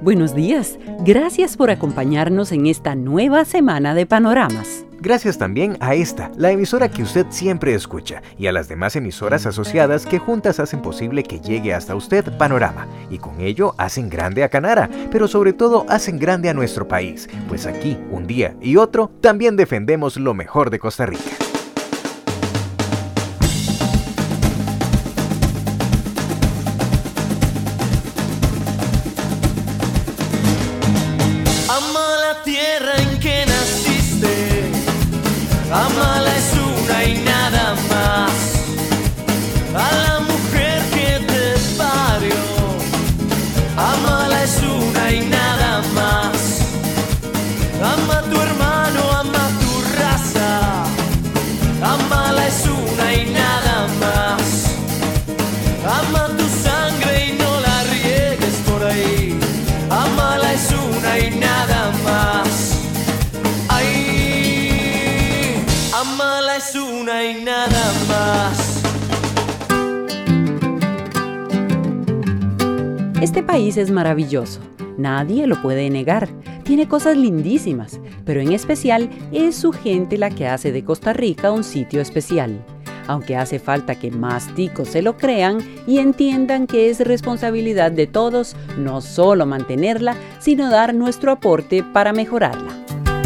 Buenos días. Gracias por acompañarnos en esta nueva semana de Panoramas. Gracias también a esta, la emisora que usted siempre escucha, y a las demás emisoras asociadas que juntas hacen posible que llegue hasta usted Panorama, y con ello hacen grande a Canara, pero sobre todo hacen grande a nuestro país, pues aquí, un día y otro, también defendemos lo mejor de Costa Rica. Amala es una y nada más. A la mujer que te parió. Amala es una y nada más. Ama a tu hermano, ama tu raza. Amala es una y nada más. Ama tu sangre y no la riegues por ahí. Amala es una y nada más. Amala es una y nada más. Este país es maravilloso. Nadie lo puede negar. Tiene cosas lindísimas, pero en especial es su gente la que hace de Costa Rica un sitio especial. Aunque hace falta que más ticos se lo crean y entiendan que es responsabilidad de todos no solo mantenerla, sino dar nuestro aporte para mejorarla.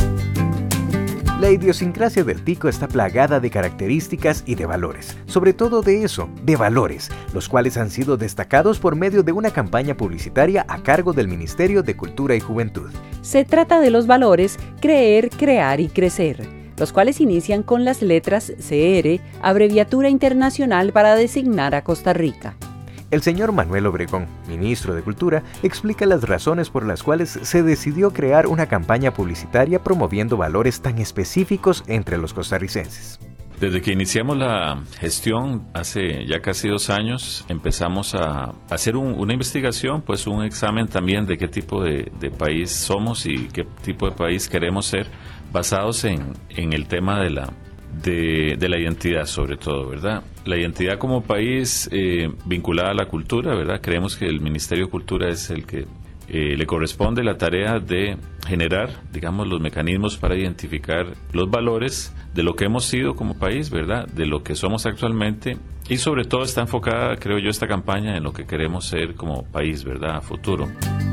La idiosincrasia del tico está plagada de características y de valores, sobre todo de eso, de valores, los cuales han sido destacados por medio de una campaña publicitaria a cargo del Ministerio de Cultura y Juventud. Se trata de los valores creer, crear y crecer, los cuales inician con las letras CR, abreviatura internacional para designar a Costa Rica. El señor Manuel Obregón, ministro de Cultura, explica las razones por las cuales se decidió crear una campaña publicitaria promoviendo valores tan específicos entre los costarricenses. Desde que iniciamos la gestión, hace ya casi 2 años, empezamos a hacer una investigación, pues un examen también de qué tipo de país somos y qué tipo de país queremos ser, basados en el tema de la identidad, sobre todo, ¿verdad? La identidad como país vinculada a la cultura, ¿verdad? Creemos que el Ministerio de Cultura es el que le corresponde la tarea de generar, digamos, los mecanismos para identificar los valores de lo que hemos sido como país, ¿verdad? De lo que somos actualmente y sobre todo está enfocada, creo yo, esta campaña en lo que queremos ser como país, ¿verdad? A futuro.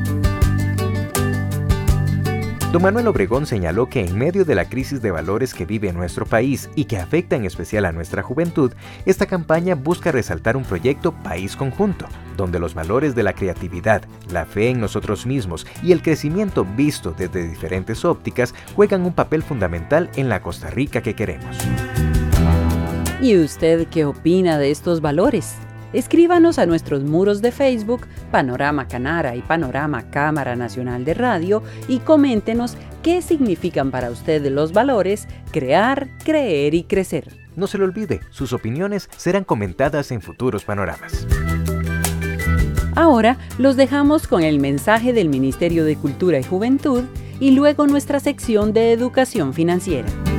Don Manuel Obregón señaló que en medio de la crisis de valores que vive nuestro país y que afecta en especial a nuestra juventud, esta campaña busca resaltar un proyecto País Conjunto, donde los valores de la creatividad, la fe en nosotros mismos y el crecimiento visto desde diferentes ópticas juegan un papel fundamental en la Costa Rica que queremos. ¿Y usted qué opina de estos valores? Escríbanos a nuestros muros de Facebook, Panorama Canara y Panorama Cámara Nacional de Radio, y coméntenos qué significan para usted los valores crear, creer y crecer. No se lo olvide, sus opiniones serán comentadas en futuros panoramas. Ahora los dejamos con el mensaje del Ministerio de Cultura y Juventud y luego nuestra sección de Educación Financiera.